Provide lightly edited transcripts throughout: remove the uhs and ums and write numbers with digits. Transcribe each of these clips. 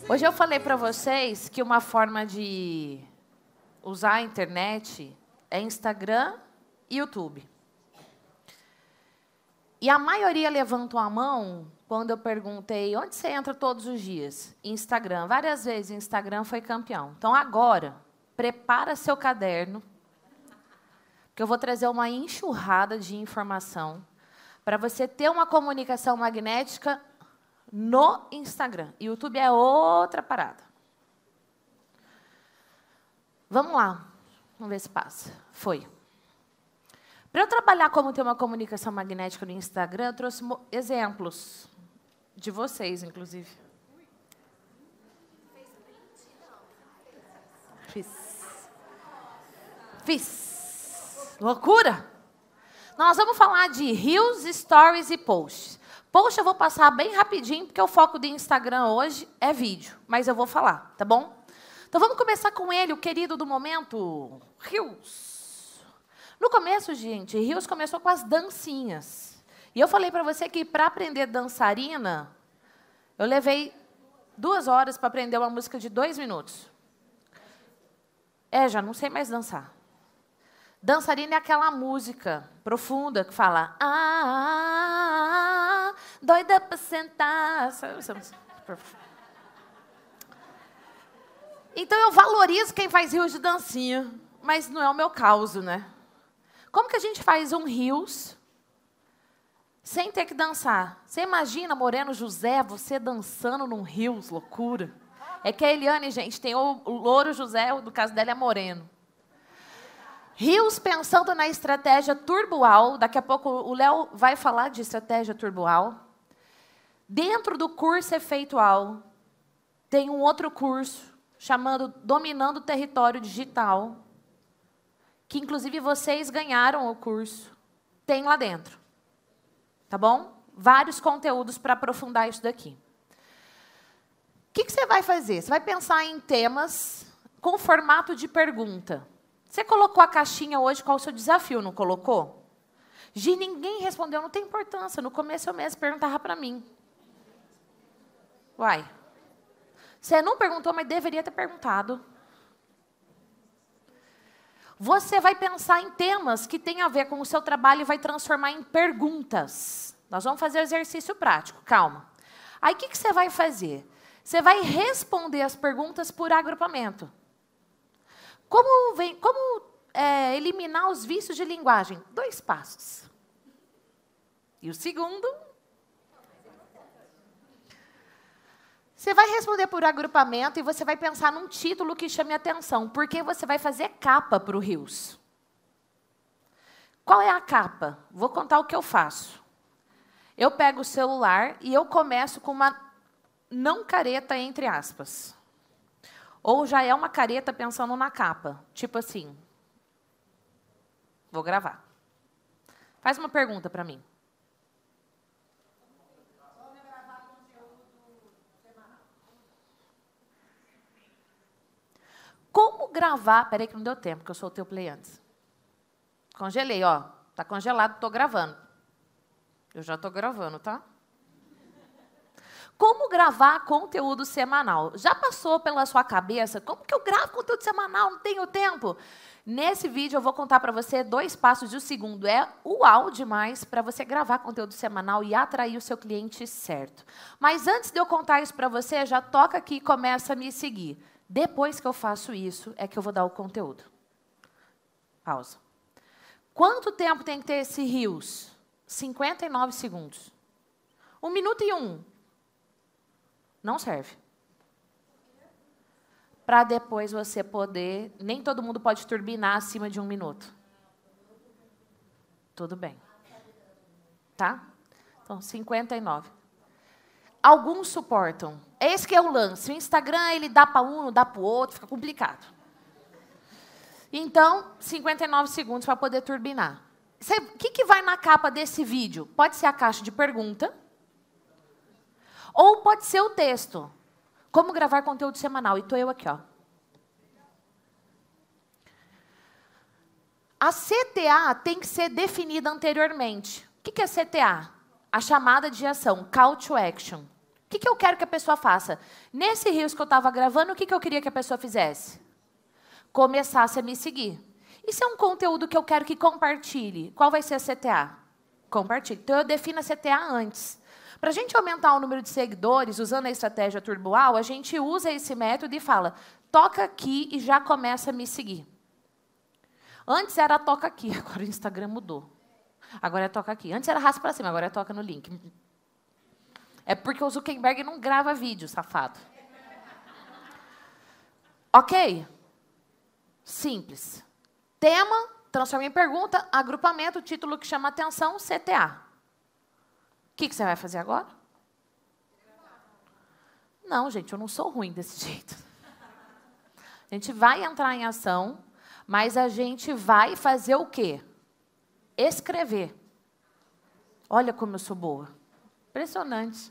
Hoje eu falei para vocês que uma forma de usar a internet é Instagram e YouTube. E a maioria levantou a mão quando eu perguntei onde você entra todos os dias. Instagram. Várias vezes Instagram foi campeão. Então, agora, prepara seu caderno, porque eu vou trazer uma enxurrada de informação para você ter uma comunicação magnética no Instagram. YouTube é outra parada. Vamos lá. Vamos ver se passa. Foi. Para eu trabalhar como ter uma comunicação magnética no Instagram, eu trouxe exemplos de vocês, inclusive. Fiz. Loucura! Nós vamos falar de Reels, Stories e Posts. Post eu vou passar bem rapidinho, porque o foco do Instagram hoje é vídeo. Mas eu vou falar, tá bom? Então vamos começar com ele, o querido do momento, Reels. No começo, gente, Reels começou com as dancinhas. E eu falei para você que para aprender dançarina, eu levei 2 horas para aprender uma música de 2 minutos. Já não sei mais dançar. Dançarina é aquela música profunda que fala doida pra sentar. Então eu valorizo quem faz Reels de dancinha, mas não é o meu caso, né? Como que a gente faz um Reels sem ter que dançar? Você imagina, Moreno José, você dançando num Reels, loucura. É que a Eliane, gente, tem o Louro José, no caso dela é Moreno. Reels pensando na estratégia turboal, daqui a pouco o Léo vai falar de estratégia turboal. Dentro do curso efeitual, tem um outro curso chamado Dominando o Território Digital, que inclusive vocês ganharam o curso, tem lá dentro. Tá bom? Vários conteúdos para aprofundar isso daqui. O que você vai fazer? Você vai pensar em temas com formato de pergunta. Você colocou a caixinha hoje, qual o seu desafio, não colocou? Gi, ninguém respondeu, não tem importância. No começo eu mesmo perguntava para mim. Uai. Você não perguntou, mas deveria ter perguntado. Você vai pensar em temas que têm a ver com o seu trabalho e vai transformar em perguntas. Nós vamos fazer exercício prático, calma. Aí o que você vai fazer? Você vai responder as perguntas por agrupamento. Como eliminar os vícios de linguagem? 2 passos. E o segundo? Você vai responder por agrupamento e você vai pensar num título que chame a atenção, porque você vai fazer capa para o Reels. Qual é a capa? Vou contar o que eu faço. Eu pego o celular e eu começo com uma não careta, entre aspas. Ou já é uma careta pensando na capa. Tipo assim, vou gravar. Faz uma pergunta para mim. Como gravar... Peraí que não deu tempo, que eu soltei o play antes. Congelei, ó. Tá congelado, tô gravando. Eu já tô gravando, tá? Como gravar conteúdo semanal? Já passou pela sua cabeça? Como que eu gravo conteúdo semanal? Não tenho tempo. Nesse vídeo eu vou contar para você 2 passos. E o segundo é uau demais para você gravar conteúdo semanal e atrair o seu cliente certo. Mas antes de eu contar isso para você, já toca aqui e começa a me seguir. Depois que eu faço isso, é que eu vou dar o conteúdo. Pausa. Quanto tempo tem que ter esse Reels? 59 segundos. 1 minuto e 1. Não serve. Para depois você poder... Nem todo mundo pode turbinar acima de 1 minuto. Tudo bem. Tá? Então, 59. Alguns suportam. Esse que é o lance. O Instagram, ele dá para um, não dá para o outro, fica complicado. Então, 59 segundos para poder turbinar. O que vai na capa desse vídeo? Pode ser a caixa de pergunta. Ou pode ser o texto. Como gravar conteúdo semanal. E estou eu aqui, ó. A CTA tem que ser definida anteriormente. O que é CTA? A chamada de ação, Call to Action. O que eu quero que a pessoa faça? Nesse Reels que eu estava gravando, o que eu queria que a pessoa fizesse? Começasse a me seguir. E se é um conteúdo que eu quero que compartilhe, qual vai ser a CTA? Compartilhe. Então, eu defino a CTA antes. Para a gente aumentar o número de seguidores, usando a estratégia Turboal, a gente usa esse método e fala, toca aqui e já começa a me seguir. Antes era toca aqui, agora o Instagram mudou. Agora é toca aqui. Antes era raspa para cima, agora é toca no link. É porque o Zuckerberg não grava vídeo, safado. Ok? Simples. Tema, transforma em pergunta, agrupamento, título que chama atenção, CTA. O que você vai fazer agora? Não, gente, eu não sou ruim desse jeito. A gente vai entrar em ação, mas a gente vai fazer o quê? Escrever. Olha como eu sou boa. Impressionante.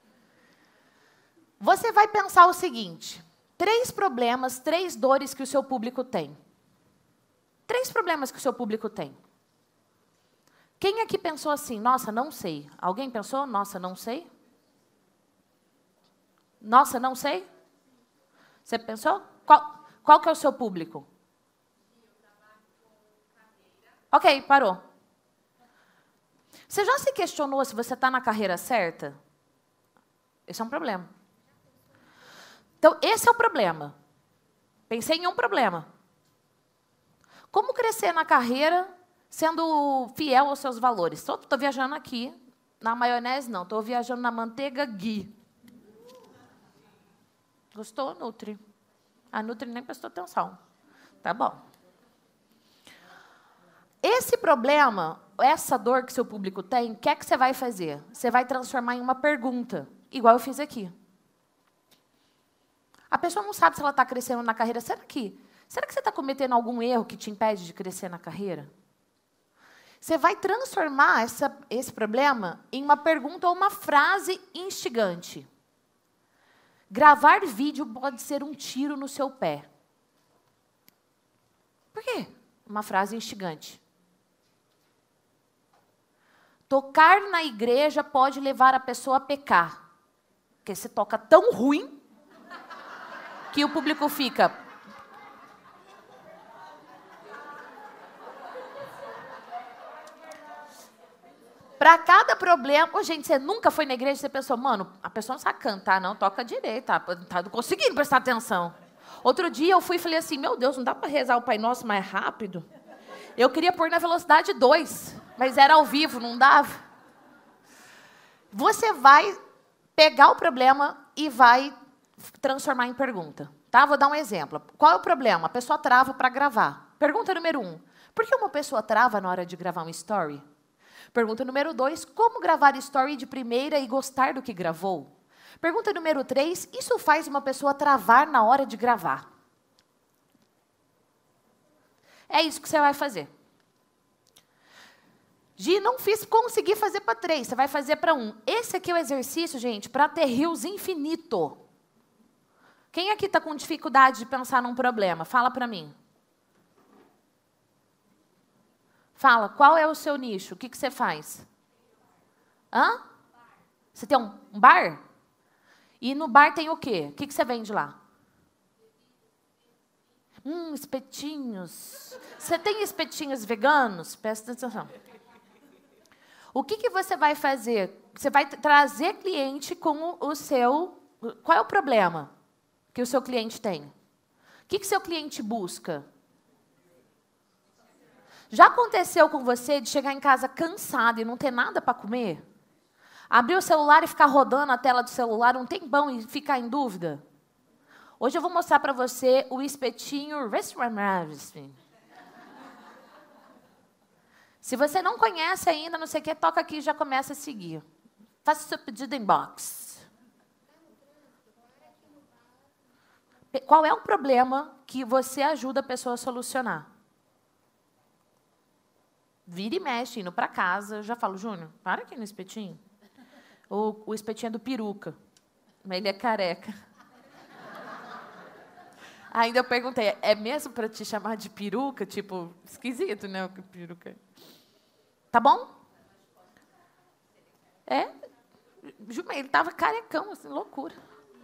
Você vai pensar o seguinte, 3 problemas, 3 dores que o seu público tem. 3 problemas que o seu público tem. Quem aqui pensou assim, nossa, não sei? Alguém pensou, nossa, não sei? Nossa, não sei? Você pensou? Qual que é o seu público? Ok, parou. Você já se questionou se você está na carreira certa? Esse é um problema. Então, esse é o problema. Pensei em um problema. Como crescer na carreira sendo fiel aos seus valores? Estou viajando aqui. Na maionese, não. Estou viajando na manteiga ghee. Gostou, Nutri? A Nutri nem prestou atenção. Tá bom. Esse problema, essa dor que seu público tem, o que é que você vai fazer? Você vai transformar em uma pergunta, igual eu fiz aqui. A pessoa não sabe se ela está crescendo na carreira. Será que você está cometendo algum erro que te impede de crescer na carreira? Você vai transformar esse problema em uma pergunta ou uma frase instigante. Gravar vídeo pode ser um tiro no seu pé. Por quê? Uma frase instigante. Tocar na igreja pode levar a pessoa a pecar. Porque você toca tão ruim que o público fica... Para cada problema... Oh, gente, você nunca foi na igreja e você pensou, mano, a pessoa não sabe cantar, não, toca direito, tá conseguindo prestar atenção. Outro dia eu fui e falei assim, meu Deus, não dá para rezar o Pai Nosso mais rápido? Eu queria pôr na velocidade 2, mas era ao vivo, não dava. Você vai pegar o problema e vai transformar em pergunta. Tá? Vou dar um exemplo. Qual é o problema? A pessoa trava para gravar. Pergunta número 1. Por que uma pessoa trava na hora de gravar um story? Pergunta número 2. Como gravar story de primeira e gostar do que gravou? Pergunta número 3. Isso faz uma pessoa travar na hora de gravar? É isso que você vai fazer. Gi, não consegui fazer para 3, você vai fazer para 1. Esse aqui é o exercício, gente, para ter rios infinito. Quem aqui está com dificuldade de pensar num problema? Fala para mim. Fala, qual é o seu nicho? O que você faz? Hã? Você tem um bar? E no bar tem o quê? O que você vende lá? Espetinhos. Você tem espetinhos veganos? Presta atenção. O que você vai fazer? Você vai trazer cliente com o seu... Qual é o problema que o seu cliente tem? O que seu cliente busca? Já aconteceu com você de chegar em casa cansado e não ter nada para comer? Abrir o celular e ficar rodando a tela do celular um tempão e ficar em dúvida? Hoje eu vou mostrar para você o espetinho Se você não conhece ainda, não sei o que, toca aqui e já começa a seguir. Faça seu pedido em box. Qual é o problema que você ajuda a pessoa a solucionar? Vira e mexe, indo para casa. Eu já falo, Júnior, para aqui no espetinho. O espetinho é do peruca. Mas ele é careca. Ainda eu perguntei, é mesmo para te chamar de peruca? Tipo, esquisito, né? O que peruca. Tá bom? É? ele estava carecão, assim, loucura.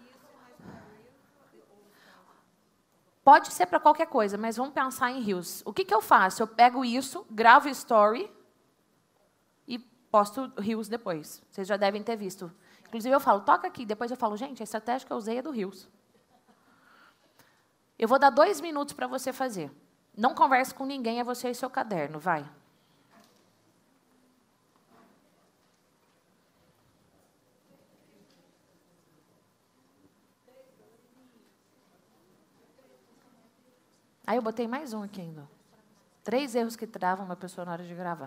Pode ser para qualquer coisa, mas vamos pensar em Reels. O que, que eu faço? Eu pego isso, gravo story e posto Reels depois. Vocês já devem ter visto. Inclusive, eu falo, toca aqui. Depois eu falo, gente, a estratégia que eu usei é do Reels. Eu vou dar 2 minutos para você fazer. Não converse com ninguém, é você e seu caderno. Vai. Aí eu botei mais um aqui ainda. 3 erros que travam uma pessoa na hora de gravar.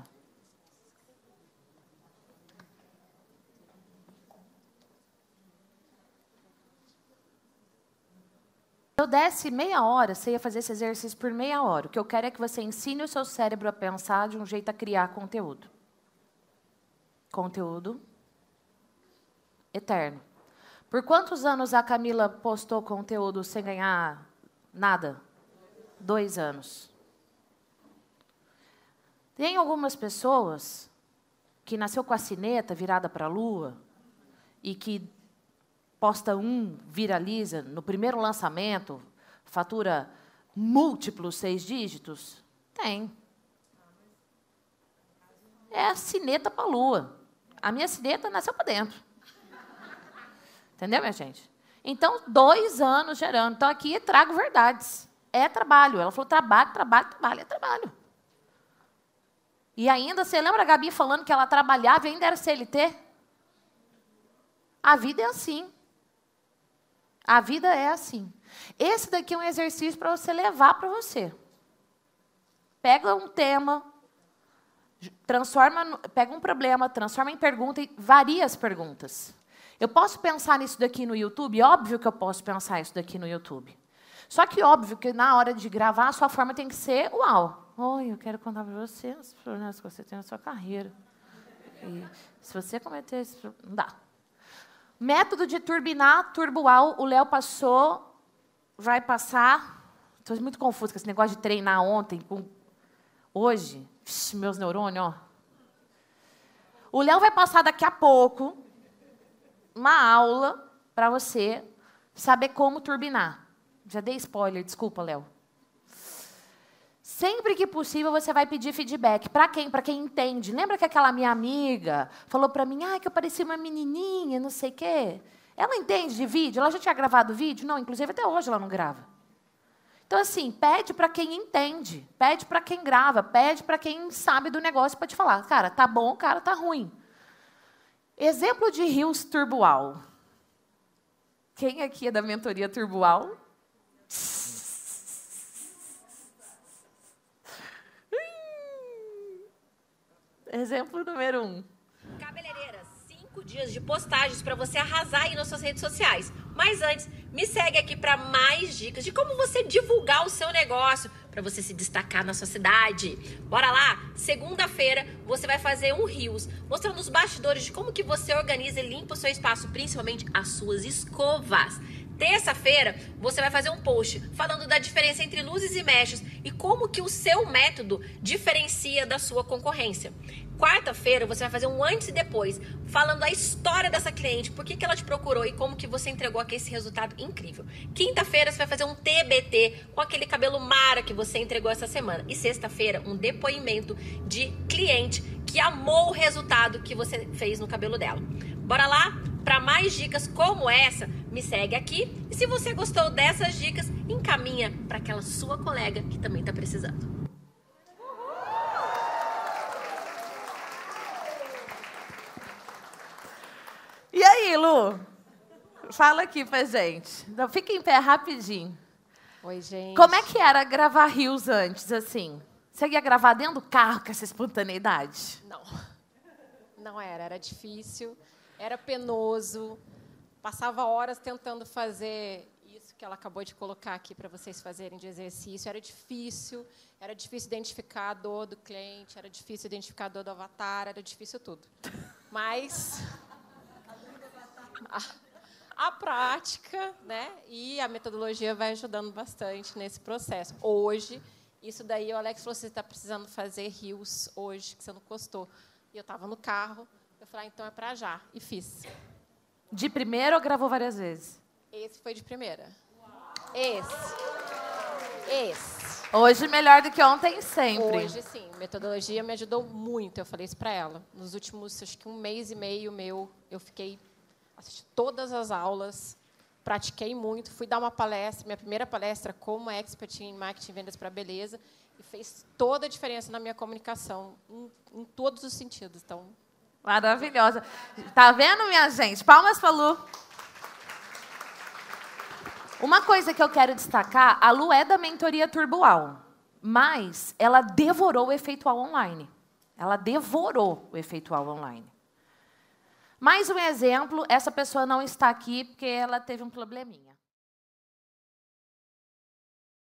Se eu desse meia hora, você ia fazer esse exercício por meia hora. O que eu quero é que você ensine o seu cérebro a pensar de um jeito a criar conteúdo. Conteúdo eterno. Por quantos anos a Camila postou conteúdo sem ganhar nada? 2 anos. Tem algumas pessoas que nasceu com a sineta virada para a lua e que posta viraliza, no primeiro lançamento, fatura múltiplos 6 dígitos? Tem. É a sineta para a lua. A minha sineta nasceu para dentro. Entendeu, minha gente? Então, 2 anos gerando. Então, aqui trago verdades. É trabalho. Ela falou trabalho, trabalho, trabalho. É trabalho. E ainda, você lembra a Gabi falando que ela trabalhava e ainda era CLT? A vida é assim. A vida é assim. Esse daqui é um exercício para você levar para você. Pega um tema, pega um problema, transforma em pergunta e varia as perguntas. Eu posso pensar nisso daqui no YouTube? Óbvio que eu posso pensar isso daqui no YouTube. Só que óbvio que na hora de gravar, a sua forma tem que ser uau. Oi, eu quero contar para você os problemas que você tem na sua carreira. E se você cometer esse problema, não dá. Método de turbinar, turboal, o Léo passou, vai passar. Estou muito confusa com esse negócio de treinar ontem, hoje. Vixe, meus neurônios, ó. O Léo vai passar daqui a pouco uma aula para você saber como turbinar. Já dei spoiler, desculpa, Léo. Sempre que possível, você vai pedir feedback. Para quem? Para quem entende. Lembra que aquela minha amiga falou para mim, que eu parecia uma menininha, não sei o quê? Ela entende de vídeo? Ela já tinha gravado vídeo? Não, inclusive até hoje ela não grava. Então, assim, pede para quem entende. Pede para quem grava. Pede para quem sabe do negócio para te falar. Cara, tá bom, cara, tá ruim. Exemplo de Reels Turboal. Quem aqui é da mentoria Turboal? Exemplo número 1. Cabeleireiras, 5 dias de postagens para você arrasar aí nas suas redes sociais. Mas antes, me segue aqui para mais dicas de como você divulgar o seu negócio para você se destacar na sua cidade. Bora lá? Segunda-feira você vai fazer um Reels mostrando os bastidores de como que você organiza e limpa o seu espaço, principalmente as suas escovas. Terça-feira, você vai fazer um post falando da diferença entre luzes e mechas e como que o seu método diferencia da sua concorrência. Quarta-feira, você vai fazer um antes e depois, falando a história dessa cliente, por que ela te procurou e como que você entregou aqui esse resultado incrível. Quinta-feira, você vai fazer um TBT com aquele cabelo mara que você entregou essa semana. E sexta-feira, um depoimento de cliente que amou o resultado que você fez no cabelo dela. Bora lá? Para mais dicas como essa, me segue aqui. E se você gostou dessas dicas, encaminha para aquela sua colega que também está precisando. E aí, Lu? Fala aqui pra gente. Então, fica em pé rapidinho. Oi, gente. Como é que era gravar Reels antes, assim? Você ia gravar dentro do carro com essa espontaneidade? Não. Não era difícil, era penoso. Passava horas tentando fazer isso que ela acabou de colocar aqui para vocês fazerem de exercício. Era difícil identificar a dor do cliente, era difícil identificar a dor do avatar, era difícil tudo. Mas a prática, né, e a metodologia vai ajudando bastante nesse processo. Hoje, isso daí, o Alex falou, você está precisando fazer Reels hoje, que você não postou. E eu estava no carro, eu falei, então é para já, e fiz. De primeira ou gravou várias vezes? Esse foi de primeira. Esse. Hoje melhor do que ontem, sempre. Hoje, sim. Metodologia me ajudou muito. Eu falei isso para ela. Nos últimos, acho que 1 mês e meio eu fiquei assistindo todas as aulas, pratiquei muito, fui dar uma palestra, minha primeira palestra como expert em marketing e vendas para beleza, e fez toda a diferença na minha comunicação, em todos os sentidos. Então, maravilhosa. Tá vendo, minha gente? Palmas para a Lu. Uma coisa que eu quero destacar, a Lu é da mentoria Turboal, mas ela devorou o Efeitual Online. Ela devorou o Efeitual Online. Mais um exemplo, essa pessoa não está aqui porque ela teve um probleminha.